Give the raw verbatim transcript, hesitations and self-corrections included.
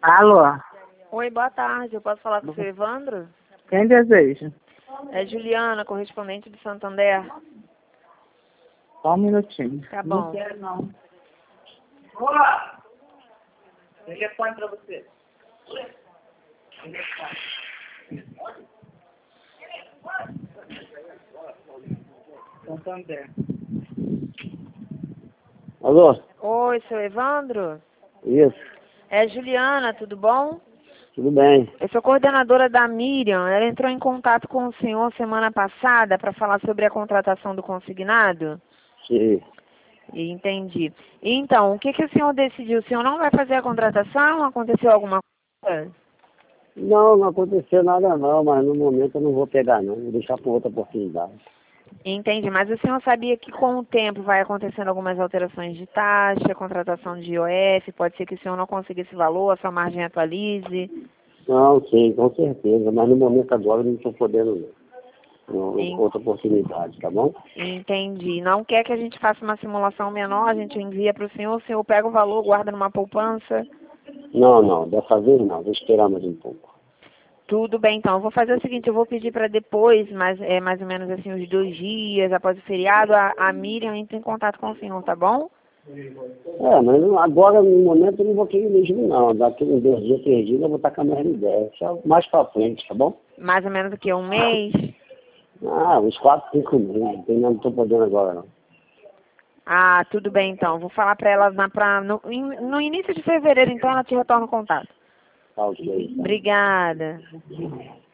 Alô? Oi, boa tarde. Eu posso falar com o seu Evandro? Quem deseja? É Juliana, correspondente de Santander. Só um minutinho. Tá bom. Não quero, não. Olá! Telefone pra você. Santander. Alô? Oi, seu Evandro? Isso, É Juliana, tudo bom? tudo bem. Eu sou coordenadora da Miriam. Ela entrou em contato com o senhor semana passada para falar sobre a contratação do consignado? Sim. Entendi. Então, o que, que o senhor decidiu? O senhor não vai fazer a contratação? Aconteceu alguma coisa? Não, não aconteceu nada não, mas no momento eu não vou pegar não, vou deixar para outra oportunidade. Entendi, mas o senhor sabia que com o tempo vai acontecendo algumas alterações de taxa, contratação de I O F, pode ser que o senhor não consiga esse valor, a sua margem atualize? Não, sim, com certeza, mas no momento agora eu não estou podendo não. Não, En- outra oportunidade, tá bom? Entendi. Não quer que a gente faça uma simulação menor, a gente envia para o senhor, o senhor pega o valor, guarda numa poupança? Não, não, dessa vez não, vou esperar mais um pouco. Tudo bem, então. Eu vou fazer o seguinte, eu vou pedir para depois, mais, é, mais ou menos assim, uns dois dias após o feriado, a, a Miriam entre em contato com o senhor, tá bom? É, mas não- agora no momento eu não vou querer mesmo não, daqui uns dois dias, três dias eu vou estar com a mesma ideia, só mais pra frente, tá bom? Mais ou menos o que, um mês? Ah, uns quatro, cinco meses, eu não estou podendo agora não. Ah, tudo bem, então. Vou falar para ela na, pra, no, in- no início de fevereiro, então ela te retorna o contato. Tá ok. Tá. Obrigada.